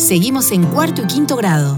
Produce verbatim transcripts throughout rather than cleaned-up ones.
Seguimos en cuarto y quinto grado.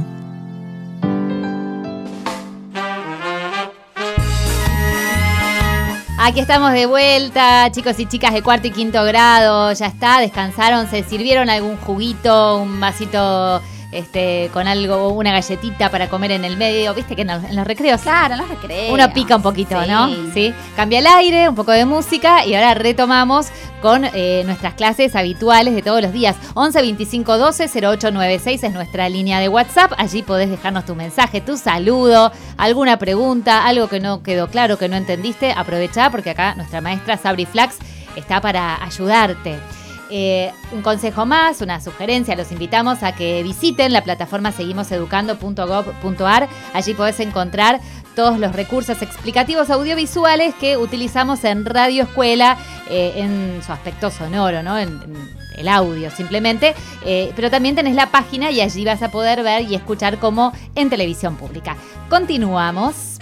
Aquí estamos de vuelta, chicos y chicas de cuarto y quinto grado. Ya está, descansaron, se sirvieron algún juguito, un vasito este, con algo, una galletita para comer en el medio. Viste que en los, en los recreos. Claro, en los recreos. Uno pica un poquito, sí. ¿no? Sí. Cambia el aire, un poco de música y ahora retomamos con eh, nuestras clases habituales de todos los días. once veinticinco doce cero ocho noventa y seis es nuestra línea de WhatsApp. Allí podés dejarnos tu mensaje, tu saludo, alguna pregunta, algo que no quedó claro, que no entendiste. Aprovechá porque acá nuestra maestra Sabri Flax está para ayudarte. Eh, un consejo más, una sugerencia, los invitamos a que visiten la plataforma seguimos educando punto gob punto ar. Allí podés encontrar todos los recursos explicativos audiovisuales que utilizamos en Radio Escuela, eh, en su aspecto sonoro, ¿no? En, en el audio simplemente, eh, pero también tenés la página y allí vas a poder ver y escuchar como en televisión pública. Continuamos.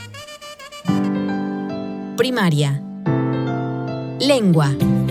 Primaria. Lengua.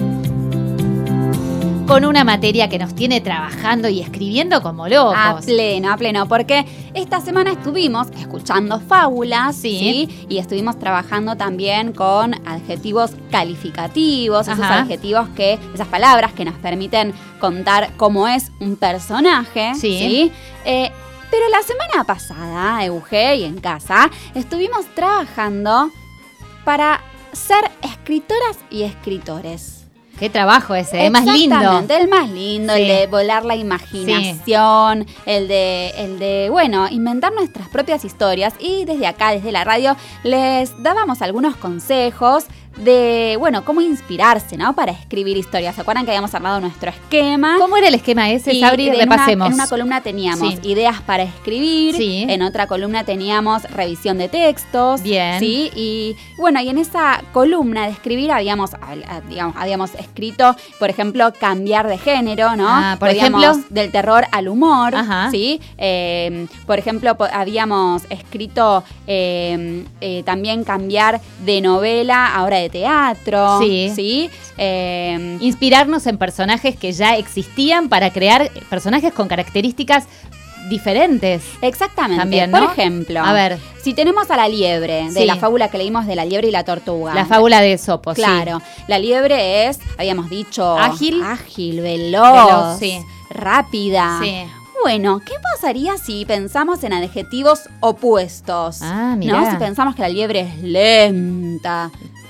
Con una materia que nos tiene trabajando y escribiendo como locos. A pleno, a pleno, porque esta semana estuvimos escuchando fábulas, sí, ¿sí? Y estuvimos trabajando también con adjetivos calificativos, Ajá. esos adjetivos que, esas palabras que nos permiten contar cómo es un personaje, sí. ¿sí? Eh, pero la semana pasada, Euge, y en casa, estuvimos trabajando para ser escritoras y escritores. Qué trabajo ese, es más lindo. Exactamente, el más lindo, sí. el de volar la imaginación, sí. el de, el de, bueno, inventar nuestras propias historias. Y desde acá, desde la radio, les dábamos algunos consejos de, bueno, cómo inspirarse, ¿no? Para escribir historias. ¿Se acuerdan que habíamos armado nuestro esquema? ¿Cómo era el esquema ese, Sabri? Repasemos. Una, en una columna teníamos sí. ideas para escribir, sí. en otra columna teníamos revisión de textos. Bien. Sí, y bueno, y en esa columna de escribir habíamos, digamos, habíamos escrito, por ejemplo, cambiar de género, ¿no? Ah, por Podíamos, ejemplo. del terror al humor, Ajá. ¿sí? Eh, por ejemplo, po- habíamos escrito eh, eh, también cambiar de novela ahora de teatro, Sí. ¿sí? Eh, Inspirarnos en personajes que ya existían para crear personajes con características diferentes. Exactamente. También, ¿no? Por ejemplo, A ver. si tenemos a la liebre, de Sí. la fábula que leímos de la liebre y la tortuga. La fábula de Esopo, Claro. sí. La liebre es, habíamos dicho... Ágil. Ágil, veloz. Veloz, sí. Rápida. Sí. Bueno, ¿qué pasaría si pensamos en adjetivos opuestos? Ah, mirá. ¿No? Si pensamos que la liebre es lenta,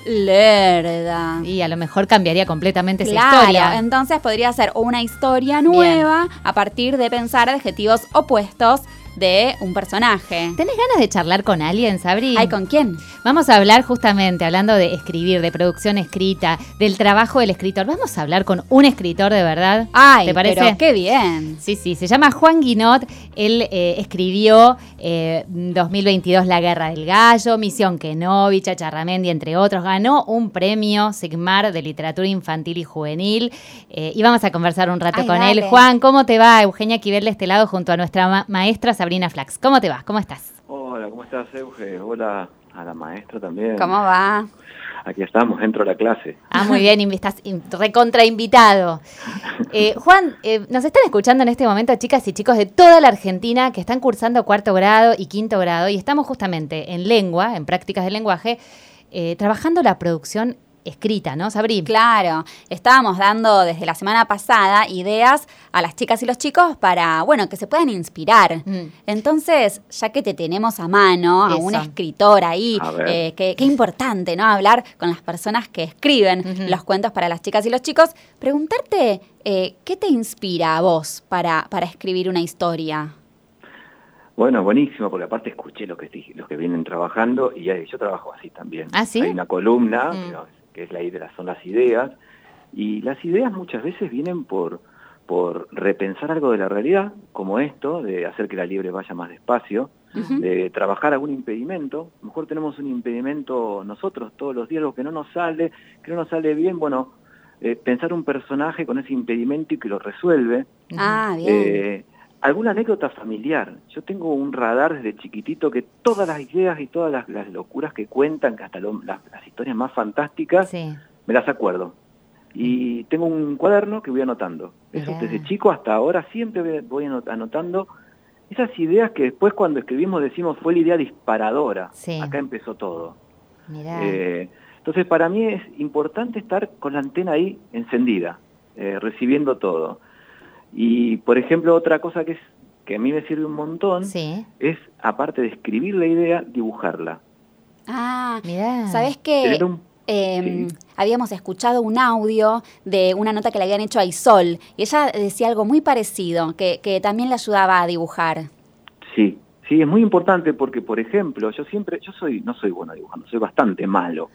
lerda. Y a lo mejor cambiaría completamente esa Claro, historia. entonces podría ser una historia nueva a partir de pensar adjetivos opuestos de un personaje. ¿Tenés ganas de charlar con alguien, Sabri? Ay, ¿con quién? Vamos a hablar justamente, hablando de escribir, de producción escrita, del trabajo del escritor. Vamos a hablar con un escritor de verdad. Ay, ¿te parece? pero qué bien. Sí, sí, se llama Juan Guinot. Él eh, escribió eh, dos mil veintidós La Guerra del Gallo, Misión Kenobi, Chacharramendi, entre otros. Ganó un premio Sigmar de literatura infantil y juvenil. Eh, y vamos a conversar un rato Ay, con dale. él. Juan, ¿cómo te va? Eugenia Quivel de este lado junto a nuestra ma- maestra Sabrina Flax. ¿Cómo te va? ¿Cómo estás? Hola, ¿cómo estás, Euge? Hola a la maestra también. ¿Cómo va? Aquí estamos, dentro de la clase. Ah, muy bien, invi- estás in- recontra invitado. Eh, Juan, eh, nos están escuchando en este momento chicas y chicos de toda la Argentina que están cursando cuarto grado y quinto grado y estamos justamente en lengua, en prácticas de lenguaje, eh, trabajando la producción escrita, ¿no, Sabri? Claro, estábamos dando desde la semana pasada ideas a las chicas y los chicos para, bueno, que se puedan inspirar. Mm. Entonces, ya que te tenemos a mano, a Eso. un escritor ahí, A ver. eh, que- qué importante, ¿no? Hablar con las personas que escriben Ujú. los cuentos para las chicas y los chicos, preguntarte, eh, ¿qué te inspira a vos para, para escribir una historia? Bueno, buenísimo, porque aparte escuché los que, los que vienen trabajando y eh, yo trabajo así también. ¿Ah, sí? Hay una columna, Mm. que, que es la idea, son las ideas, y las ideas muchas veces vienen por, por repensar algo de la realidad, como esto, de hacer que la liebre vaya más despacio, Ujú. de trabajar algún impedimento. A lo mejor tenemos un impedimento nosotros todos los días, algo que no nos sale, que no nos sale bien, bueno, eh, pensar un personaje con ese impedimento y que lo resuelve. Ah, bien. Eh, alguna anécdota familiar. Yo tengo un radar desde chiquitito que todas las ideas y todas las, las locuras que cuentan, que hasta lo- las, las historias más fantásticas, Sí. me las acuerdo. y tengo un cuaderno que voy anotando. Eso Mirá. desde chico hasta ahora siempre voy anot- anotando esas ideas que después cuando escribimos decimos fue la idea disparadora. Sí. Acá empezó todo. Mirá. Eh, entonces para mí es importante estar con la antena ahí encendida, eh, recibiendo todo. Y por ejemplo otra cosa que es que a mí me sirve un montón Sí. es, aparte de escribir la idea, dibujarla. Ah, Mirá. ¿sabés qué? Tener un... Eh, Sí. Habíamos escuchado un audio de una nota que le habían hecho a Isol y ella decía algo muy parecido, que, que también le ayudaba a dibujar. Sí, sí, es muy importante porque, por ejemplo, yo siempre, yo soy, no soy bueno dibujando, soy bastante malo,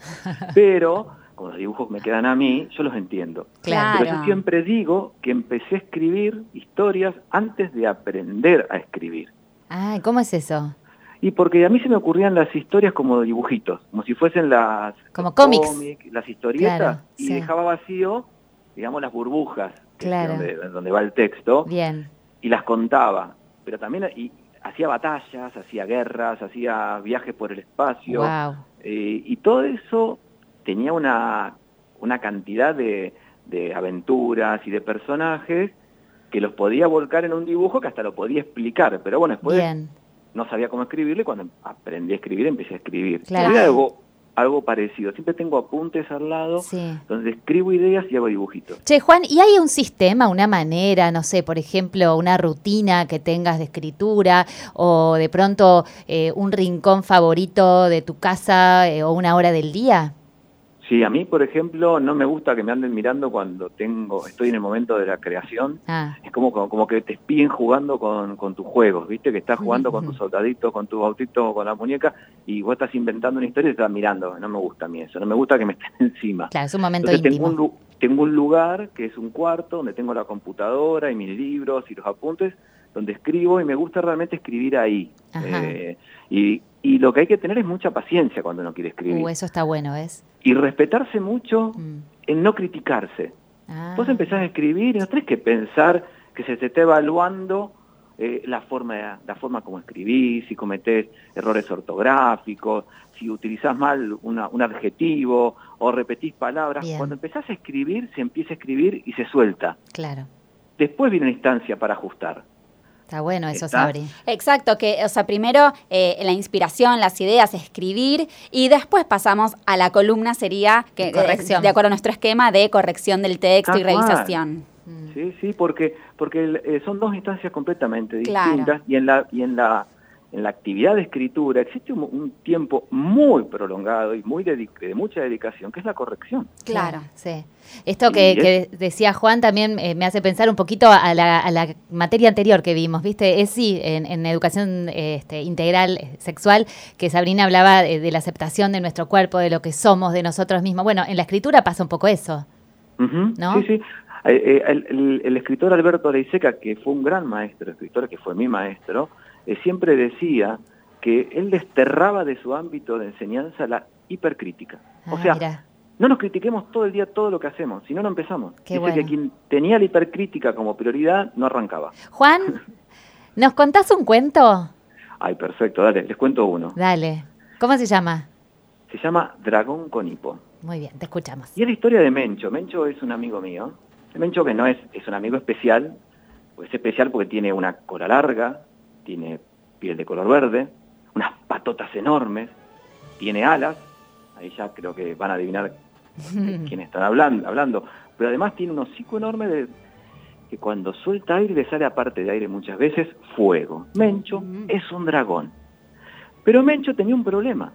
pero como los dibujos me quedan a mí, yo los entiendo. Claro. Pero yo siempre digo que empecé a escribir historias antes de aprender a escribir. Ah, ¿cómo es eso? Y porque a mí se me ocurrían las historias como dibujitos, como si fuesen las Como los cómics. cómics, las historietas, Claro, y sí. dejaba vacío, digamos, las burbujas, que es Claro. donde, donde va el texto, Bien. y las contaba. Pero también y hacía batallas, hacía guerras, hacía viajes por el espacio, Wow. eh, y todo eso tenía una, una cantidad de, de aventuras y de personajes que los podía volcar en un dibujo que hasta lo podía explicar. Pero bueno, después Bien. no sabía cómo escribirle, cuando aprendí a escribir empecé a escribir. Claro. Era algo, algo parecido. Siempre tengo apuntes al lado, Sí. donde escribo ideas y hago dibujitos. Che, Juan, ¿y hay un sistema, una manera, no sé, por ejemplo, una rutina que tengas de escritura o de pronto eh, un rincón favorito de tu casa eh, o una hora del día? Sí, a mí, por ejemplo, no me gusta que me anden mirando cuando tengo, estoy en el momento de la creación. Ah, Es como, como, como que te espíen jugando con, con tus juegos, ¿viste? Que estás jugando con tus soldaditos, con tus autitos, con la muñeca, y vos estás inventando una historia y te estás mirando. No me gusta a mí eso, no me gusta que me estén encima. claro, es un momento Entonces íntimo. tengo un, lu- tengo un lugar que es un cuarto donde tengo la computadora y mis libros y los apuntes, donde escribo y me gusta realmente escribir ahí. Ajá. Eh, y, y lo que hay que tener es mucha paciencia cuando uno quiere escribir. Uh, eso está bueno, ¿ves? Y respetarse mucho Mm. en no criticarse. Ah. Vos empezás a escribir y no tenés que pensar que se te está evaluando eh, la forma la forma como escribís, si cometés errores ortográficos, si utilizás mal una, un adjetivo o repetís palabras. Bien. Cuando empezás a escribir, se empieza a escribir y se suelta. Claro. Después viene una instancia para ajustar. Está bueno eso, ¿Está? Sabri. Exacto, que, o sea, primero eh, la inspiración, las ideas, escribir, y después pasamos a la columna, sería, que, Corrección. eh, de acuerdo a nuestro esquema, de corrección del texto Tal y cual. revisación. Mm. Sí, sí, porque porque eh, son dos instancias completamente Claro. distintas y en la y en la en la actividad de escritura existe un, un tiempo muy prolongado y muy dedic- de mucha dedicación, que es la corrección. Claro. Sí. Esto que, Y que decía Juan también eh, me hace pensar un poquito a la, a la materia anterior que vimos, ¿viste? Es sí, en, en educación eh, este, integral eh, sexual, que Sabrina hablaba de, de la aceptación de nuestro cuerpo, de lo que somos, de nosotros mismos. Bueno, en la escritura pasa un poco eso. Ujú, ¿No? Sí, sí. Eh, eh, El, el- el escritor Alberto Leiseca, que fue un gran maestro, escritor que fue mi maestro, eh, siempre decía que él desterraba de su ámbito de enseñanza la hipercrítica. Ah, o sea, mirá. no nos critiquemos todo el día todo lo que hacemos, si no, no empezamos. Qué Dice bueno. que quien tenía la hipercrítica como prioridad no arrancaba. Juan, ¿nos contás un cuento? Ay, perfecto, dale, les cuento uno. Dale. ¿Cómo se llama? Se llama Dragón con hipo. Muy bien, te escuchamos. Y es la historia de Mencho. Mencho es un amigo mío. Mencho que no es, es un amigo especial, pues es especial porque tiene una cola larga, tiene piel de color verde, unas patotas enormes, tiene alas, ahí ya creo que van a adivinar de quién están hablando, hablando, pero además tiene un hocico enorme de, que cuando suelta aire le sale aparte de aire muchas veces fuego. Mencho Mm. es un dragón. Pero Mencho tenía un problema.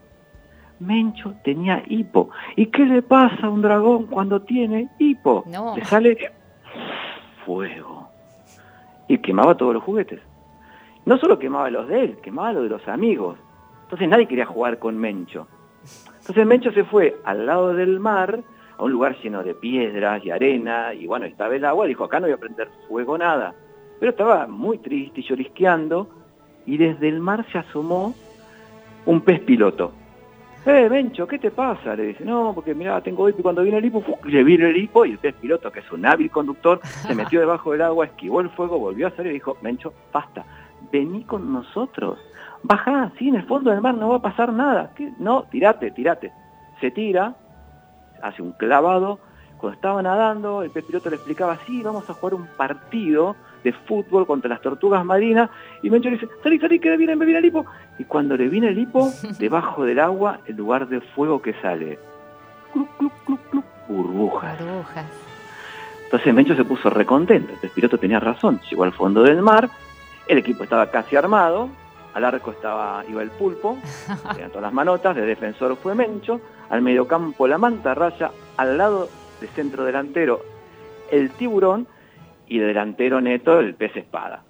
Mencho tenía hipo. ¿Y qué le pasa a un dragón cuando tiene hipo? No. Le sale fuego. Y quemaba todos los juguetes. No solo quemaba los de él, quemaba los de los amigos. Entonces nadie quería jugar con Mencho. Entonces Mencho se fue al lado del mar, a un lugar lleno de piedras y arena, y bueno, estaba el agua, dijo, acá no voy a prender fuego nada. Pero estaba muy triste y llorisqueando, y desde el mar se asomó un pez piloto. Eh, Mencho, ¿qué te pasa? Le dice, no, porque mirá, tengo hipo, y cuando viene el hipo, ¡fu! Le vino el hipo, y el pez piloto, que es un hábil conductor, se metió debajo del agua, esquivó el fuego, volvió a salir y dijo, Mencho, basta, vení con nosotros, bajá, sí, en el fondo del mar no va a pasar nada. ¿Qué? No, tirate, tirate. Se tira, hace un clavado, cuando estaba nadando, el pez piloto le explicaba, sí, vamos a jugar un partido de fútbol contra las tortugas marinas, y Mencho le dice, salí, salí, que viene, me viene el hipo, y cuando le viene el hipo, debajo del agua, en lugar de fuego que sale, clup, clup, clup, clup, burbujas. Burbujas. Entonces Mencho se puso recontento, el pez piloto tenía razón, llegó al fondo del mar, el equipo estaba casi armado, al arco estaba iba el pulpo, eran todas las manotas, de defensor fue Mencho, al mediocampo la mantarraya, al lado de centro delantero el tiburón, y de delantero neto el pez espada.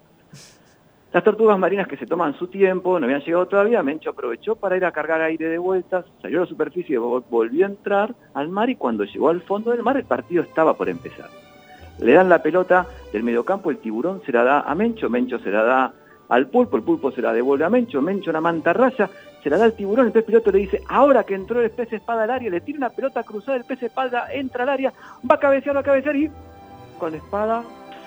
Las tortugas marinas, que se toman su tiempo, no habían llegado todavía, Mencho aprovechó para ir a cargar aire de vueltas, salió a la superficie, volvió a entrar al mar, y cuando llegó al fondo del mar el partido estaba por empezar. Le dan la pelota del mediocampo, el tiburón se la da a Mencho, Mencho se la da al pulpo, el pulpo se la devuelve a Mencho, Mencho una mantarraya, se la da al tiburón, el pez piloto le dice, ahora que entró el pez espada al área, le tira una pelota cruzada, el pez espada entra al área, va a cabecear, va a cabecear, y con la espada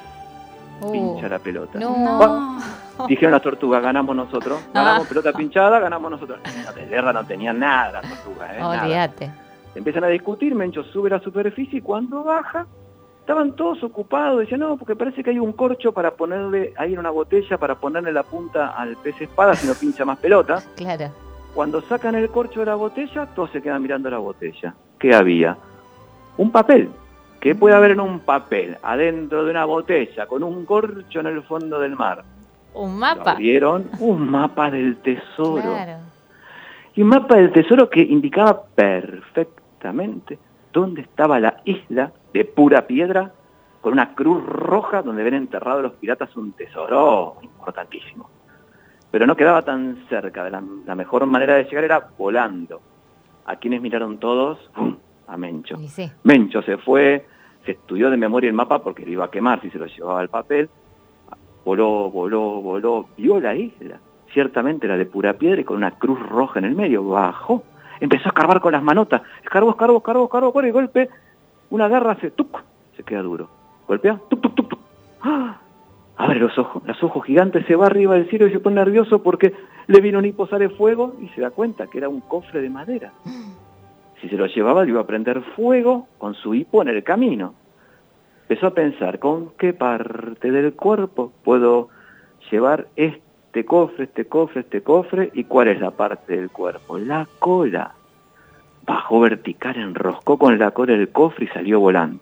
Uh, pincha la pelota. No. Va, dijeron las tortugas, ganamos nosotros, ganamos, pelota pinchada, ganamos nosotros. No, de guerra no tenía nada las tortugas, ¿eh? Olvídate. Empiezan a discutir, Mencho sube a la superficie, y cuando baja, estaban todos ocupados, decían, no, porque parece que hay un corcho para ponerle ahí en una botella, para ponerle la punta al pez espada, si no pincha más pelota. Claro. Cuando sacan el corcho de la botella, todos se quedan mirando la botella. ¿Qué había? Un papel. ¿Qué puede haber en un papel adentro de una botella con un corcho en el fondo del mar? Un mapa. Vieron un mapa del tesoro. Claro. Y un mapa del tesoro que indicaba perfectamente dónde estaba la isla de pura piedra, con una cruz roja donde ven enterrados los piratas un tesoro importantísimo. Pero no quedaba tan cerca, de la, la mejor manera de llegar era volando. ¿A quienes miraron todos? ¡Bum! A Mencho. Y sí. Mencho se fue, se estudió de memoria el mapa porque le iba a quemar si se lo llevaba al papel. Voló, voló, voló, vio la isla, ciertamente la de pura piedra y con una cruz roja en el medio. Bajó, empezó a escarbar con las manotas, escarbó, escarbó, escarbó, escarbó, por el golpe, una garra hace tuc, se queda duro. Golpea, tuc, tuc, tuc, tuc. ¡Ah! Abre los ojos, los ojos gigantes, se va arriba del cielo y se pone nervioso porque le vino un hipo, sale fuego y se da cuenta que era un cofre de madera. Si se lo llevaba, le iba a prender fuego con su hipo en el camino. Empezó a pensar, ¿con qué parte del cuerpo puedo llevar este cofre, este cofre, este cofre? ¿Y cuál es la parte del cuerpo? La cola. Bajó vertical, enroscó con la cola el cofre y salió volando.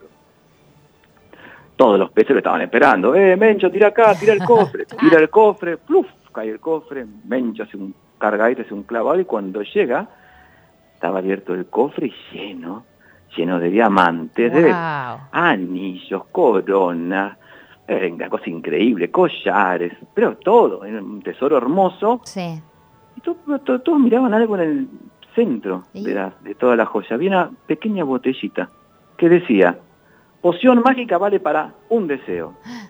Todos los peces lo estaban esperando. ¡Eh, Mencho, tira acá, tira el cofre! Tira el cofre, ¡pluf! Cae el cofre, Mencho hace un cargadito, hace un clavado, y cuando llega, estaba abierto el cofre y lleno, lleno de diamantes, Wow. de anillos, coronas, era una cosa increíble, collares, pero todo, era un tesoro hermoso. Sí. Y todo, todo, todos miraban algo en el centro ¿Y? de, la, de toda la joya. Había una pequeña botellita que decía, poción mágica vale para un deseo.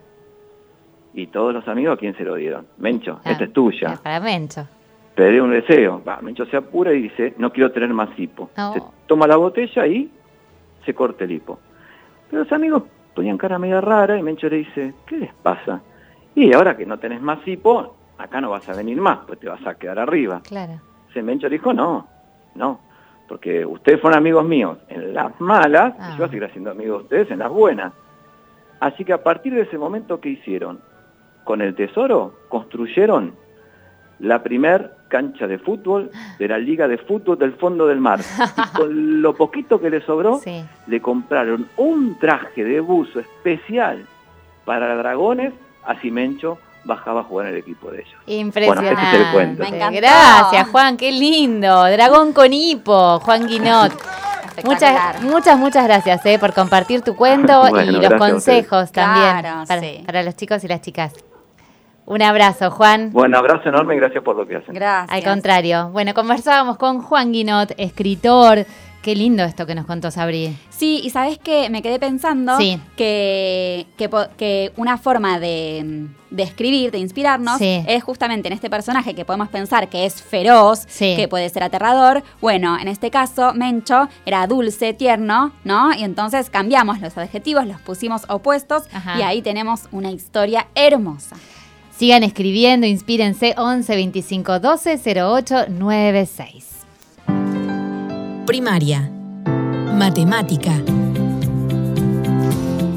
Y todos los amigos, ¿a quién se lo dieron? Mencho, Ah, esta es tuya. es para Mencho. Pedí un deseo. Va, Mencho se apura y dice, no quiero tener más hipo. No. Se toma la botella y se corta el hipo. Pero los amigos ponían cara media rara y Mencho le dice, ¿qué les pasa? Y ahora que no tenés más hipo, acá no vas a venir más, pues te vas a quedar arriba. Claro. Ese Mencho le dijo, no, no, porque ustedes fueron amigos míos en las malas, Ah. y yo voy a seguir siendo amigo de ustedes en las buenas. Así que a partir de ese momento, ¿qué hicieron? Con el tesoro construyeron la primer cancha de fútbol de la Liga de Fútbol del Fondo del Mar. Y con lo poquito que le sobró, Sí. le compraron un traje de buzo especial para dragones, así Mencho bajaba a jugar en el equipo de ellos. Impresionante. Bueno, ese es el cuento. Me encantó. Gracias, Juan, qué lindo. Dragón con hipo, Juan Guinot. Muchas, muchas, muchas gracias eh, por compartir tu cuento Bueno, y los gracias a consejos también Claro, para, sí. para los chicos y las chicas. Un abrazo, Juan. Bueno, abrazo enorme y gracias por lo que hacen. Gracias. Al contrario. Bueno, conversábamos con Juan Guinot, escritor. Qué lindo esto que nos contó Sabri. Sí, y sabes que me quedé pensando Sí. que, que, po- que una forma de, de escribir, de inspirarnos, Sí. es justamente en este personaje que podemos pensar que es feroz, Sí. que puede ser aterrador. Bueno, en este caso, Mencho era dulce, tierno, ¿no? Y entonces cambiamos los adjetivos, los pusimos opuestos, Ajá. y ahí tenemos una historia hermosa. Sigan escribiendo, inspírense once veinticinco doce cero ocho nueve seis. Primaria. Matemática.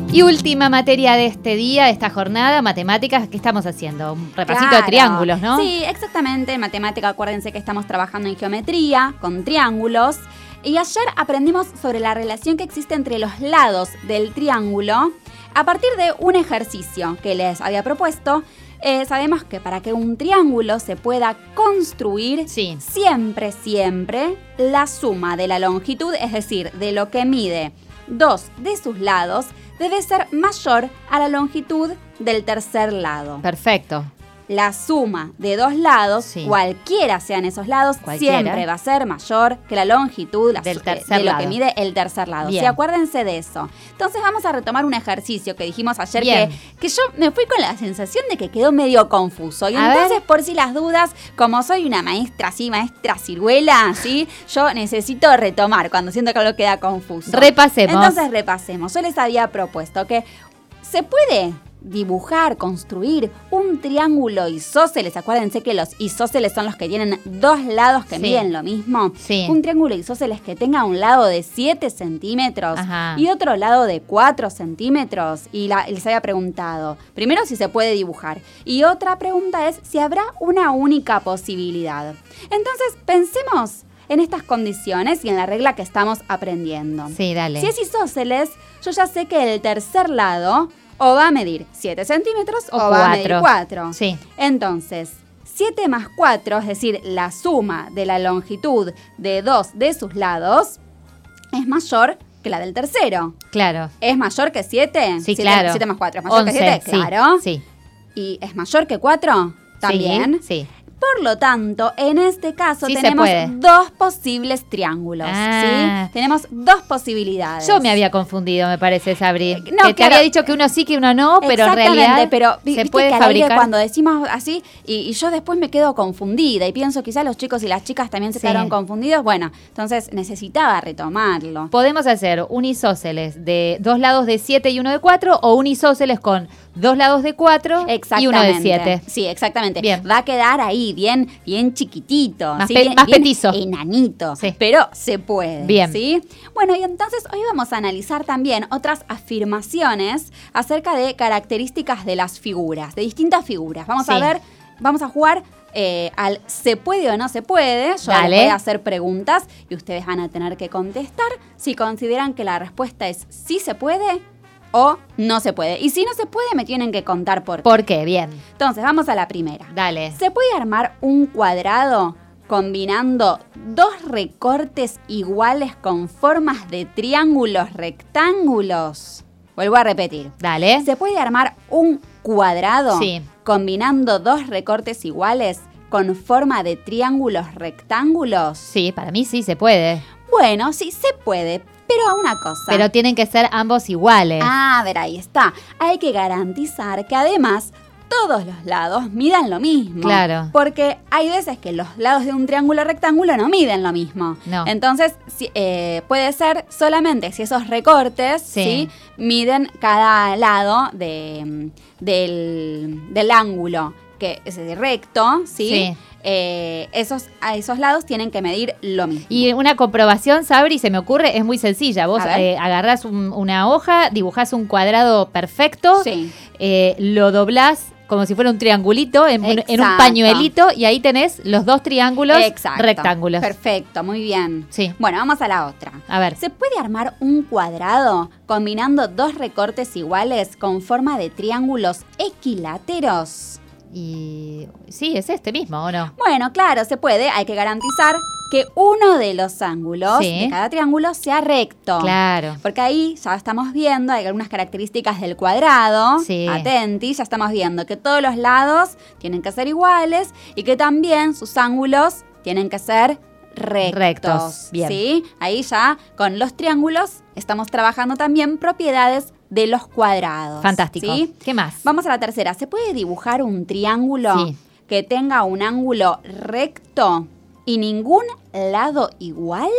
Y última materia de este día, de esta jornada, matemáticas. ¿Qué estamos haciendo? Un repasito Claro. de triángulos, ¿no? Sí, exactamente. En matemática, acuérdense que estamos trabajando en geometría, con triángulos. Y ayer aprendimos sobre la relación que existe entre los lados del triángulo a partir de un ejercicio que les había propuesto. Eh, sabemos que para que un triángulo se pueda construir, Sí. siempre, siempre, la suma de la longitud, es decir, de lo que mide dos de sus lados, debe ser mayor a la longitud del tercer lado. Perfecto. La suma de dos lados, Sí. cualquiera sean esos lados, Cualquiera. siempre va a ser mayor que la longitud la Del su- tercer de lo lado. que mide el tercer lado. Bien. Sí, acuérdense de eso. Entonces vamos a retomar un ejercicio que dijimos ayer Bien. que, que yo me fui con la sensación de que quedó medio confuso. Y A entonces, ver. por si las dudas, como soy una maestra así, maestra ciruela, ¿sí? Yo necesito retomar cuando siento que algo queda confuso. Repasemos. Entonces repasemos. Yo les había propuesto que se puede dibujar, construir un triángulo isósceles. Acuérdense que los isósceles son los que tienen dos lados que Sí. miden lo mismo. Sí. Un triángulo isósceles que tenga un lado de siete centímetros Ajá. y otro lado de cuatro centímetros. Y la- les había preguntado, primero si se puede dibujar. Y otra pregunta es si habrá una única posibilidad. Entonces pensemos en estas condiciones y en la regla que estamos aprendiendo. Sí, dale. Si es isósceles, yo ya sé que el tercer lado o va a medir siete centímetros o, O va a medir cuatro. cuatro. Sí. Entonces, siete más cuatro, es decir, la suma de la longitud de dos de sus lados, es mayor que la del tercero. Claro. ¿Es mayor que siete? Sí, claro. siete más cuatro, ¿es mayor once, que siete? sí, Claro. Sí. ¿Y es mayor que cuatro? También. Sí. sí. Por lo tanto, en este caso Sí se tenemos puede. dos posibles triángulos, Ah. ¿sí? Tenemos dos posibilidades. Yo me había confundido, me parece, Sabri. Eh, no, que te claro. había dicho que uno sí, que uno no, pero en Exactamente, realidad pero vi- se viste puede que al aire fabricar. cuando decimos así y, y yo después me quedo confundida y pienso quizás los chicos y las chicas también se Sí. quedaron confundidos. Bueno, entonces necesitaba retomarlo. Podemos hacer un isósceles de dos lados de siete y uno de cuatro, o un isósceles con dos lados de cuatro y uno de siete. Sí, exactamente. Bien. Va a quedar ahí bien, bien chiquitito, Más ¿sí? pe- bien, más bien petizo. enanito, Sí. pero se puede. Bien. ¿sí? Bueno, y entonces hoy vamos a analizar también otras afirmaciones acerca de características de las figuras, de distintas figuras. Vamos Sí. a ver, vamos a jugar eh, al se puede o no se puede. Yo Dale. les voy a hacer preguntas y ustedes van a tener que contestar si consideran que la respuesta es sí se puede o no se puede. Y si no se puede, me tienen que contar por qué. ¿Por qué? Bien. Entonces, vamos a la primera. Dale. ¿Se puede armar un cuadrado combinando dos recortes iguales con formas de triángulos rectángulos? Vuelvo a repetir. Dale. ¿Se puede armar un cuadrado Sí. combinando dos recortes iguales con forma de triángulos rectángulos? Sí, para mí sí se puede. Bueno, sí, se puede, pero a una cosa. Pero tienen que ser ambos iguales. Ah, a ver, ahí está. Hay que garantizar que además todos los lados midan lo mismo. Claro. Porque hay veces que los lados de un triángulo rectángulo no miden lo mismo. No. Entonces, si- eh, puede ser solamente si esos recortes Sí. ¿sí? miden cada lado de, del, del ángulo que es recto, ¿sí? Sí. Eh, esos, a esos lados tienen que medir lo mismo. Y una comprobación, Sabri, se me ocurre, es muy sencilla. Vos A ver. eh, agarrás un- una hoja, dibujás un cuadrado perfecto, Sí. eh, lo doblás como si fuera un triangulito en, en un Exacto. pañuelito y ahí tenés los dos triángulos Exacto. rectángulos. Perfecto, muy bien. Sí. Bueno, vamos a la otra. A ver. ¿Se puede armar un cuadrado combinando dos recortes iguales con forma de triángulos equiláteros? Y sí, es este mismo, ¿o no? Bueno, claro, se puede. Hay que garantizar que uno de los ángulos Sí. de cada triángulo sea recto. Claro. Porque ahí ya estamos viendo, hay algunas características del cuadrado. Sí. Atenti, ya estamos viendo que todos los lados tienen que ser iguales y que también sus ángulos tienen que ser rectos. Rectos, bien. ¿Sí? Ahí ya con los triángulos estamos trabajando también propiedades de los cuadrados. Fantástico. ¿Sí? ¿Qué más? Vamos a la tercera. ¿Se puede dibujar un triángulo Sí. que tenga un ángulo recto y ningún lado igual?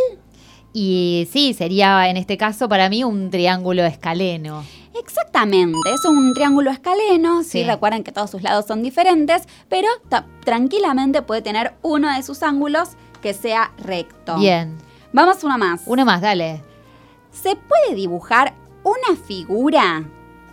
Y sí, sería en este caso para mí un triángulo escaleno. Exactamente, es un triángulo escaleno, sí. Sí. Recuerden que todos sus lados son diferentes, pero ta- tranquilamente puede tener uno de sus ángulos que sea recto. Bien. Vamos uno más. Uno más, dale. ¿Se puede dibujar una figura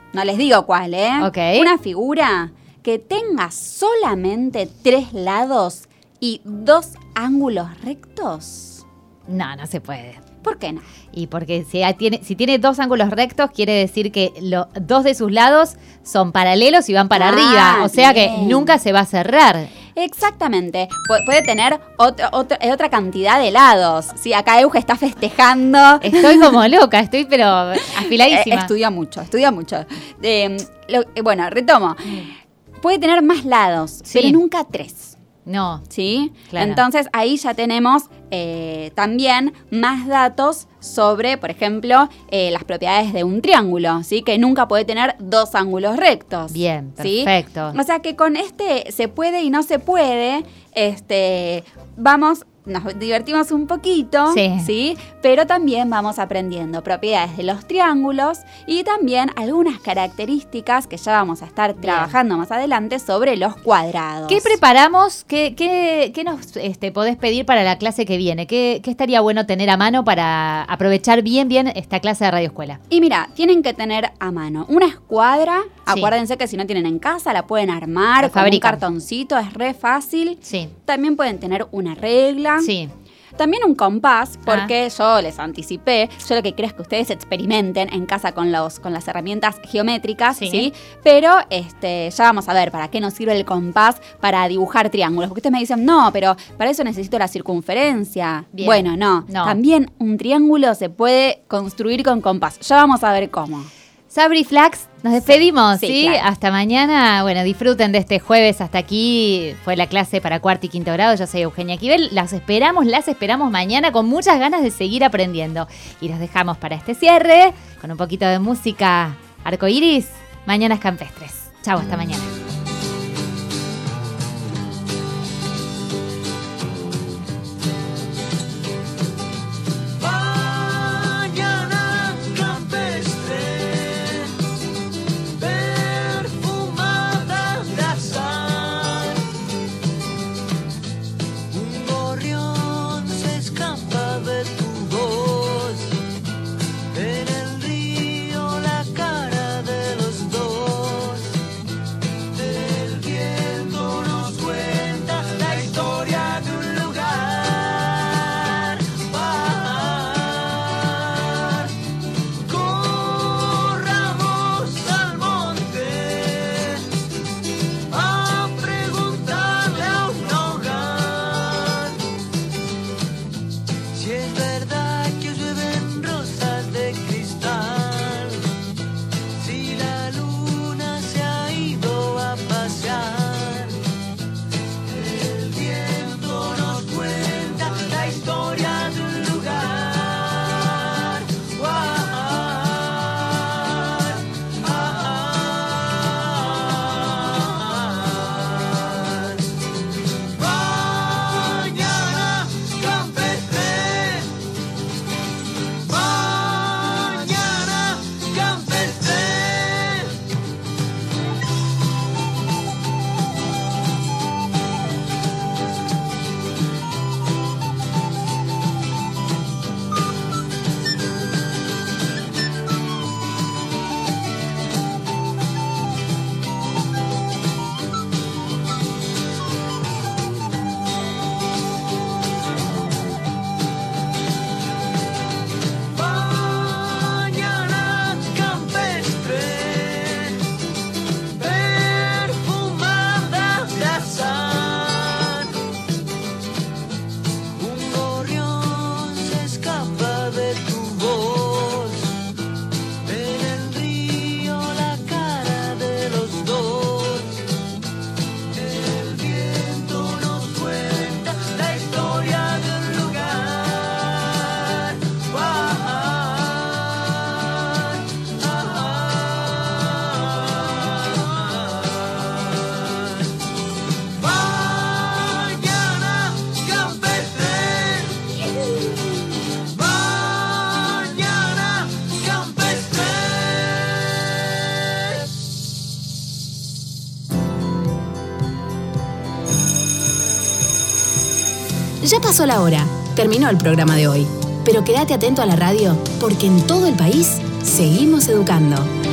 no les digo cuál, ¿eh? Ok. Una figura que tenga solamente tres lados y dos ángulos rectos. No, no se puede. ¿Por qué no? Y porque si tiene, si tiene dos ángulos rectos, quiere decir que los dos de sus lados son paralelos y van para Ah, arriba. O sea bien. que nunca se va a cerrar. Exactamente. Pu- puede tener otro, otro- eh, otra cantidad de lados. Sí, acá Euge está festejando. Estoy como loca, estoy pero Eh, afiladísima. estudia mucho, estudia mucho. Eh, lo- eh, bueno, retomo. Puede tener más lados, Sí. pero nunca tres. No, ¿Sí? Claro. Entonces ahí ya tenemos eh, también más datos sobre, por ejemplo, eh, las propiedades de un triángulo, ¿sí? Que nunca puede tener dos ángulos rectos. bien, ¿sí? perfecto. O sea que con este se puede y no se puede, este, vamos, nos divertimos un poquito, Sí. ¿sí? Pero también vamos aprendiendo propiedades de los triángulos y también algunas características que ya vamos a estar Bien. trabajando más adelante sobre los cuadrados. ¿Qué preparamos? ¿Qué, qué, qué nos este, podés pedir para la clase que viene? ¿Qué, ¿Qué estaría bueno tener a mano para aprovechar bien, bien esta clase de Radio Escuela? Y mira, tienen que tener a mano una escuadra. Sí. Acuérdense que si no tienen en casa, la pueden armar La con un fabrican. cartoncito, es re fácil. Sí, También pueden tener una regla. sí. También un compás, porque yo les anticipé. Yo lo que quiero es que ustedes experimenten en casa con los con las herramientas geométricas, Sí. ¿sí? Pero este, ya vamos a ver para qué nos sirve el compás para dibujar triángulos. Porque ustedes me dicen, no, pero para eso necesito la circunferencia. Bien. Bueno, no. No. También un triángulo se puede construir con compás. Ya vamos a ver cómo. Sabri Flax, nos despedimos, ¿sí? sí, claro. Hasta mañana. Bueno, disfruten de este jueves. Hasta aquí fue la clase para cuarto y quinto grado. Yo soy Eugenia Quivel. Las esperamos, las esperamos mañana con muchas ganas de seguir aprendiendo. Y los dejamos para este cierre con un poquito de música arcoíris. Mañanas campestres. Chau, hasta mañana. Mañana campestre, perfumada de azar. Un gorrión se escapa de tu voz. En el río la cara de los dos. El viento nos cuenta la historia de un lugar. Par. Corramos al monte a preguntarle a un hogar si es verdad que llueven rosas de cristal, si la luna se ha ido a pasear. El viento nos cuenta la historia de un lugar. Guar, ar. Mañana campestre, mañana campestre. Mañana campestre, perfumada de azar. Un gorrión se escapa de tu voz. En el río la cara de los dos. El viento nos cuenta la historia de un lugar. Par. Mañana campestre, mañana campestre. Ya pasó la hora, terminó el programa de hoy. Pero quédate atento a la radio, porque en todo el país seguimos educando.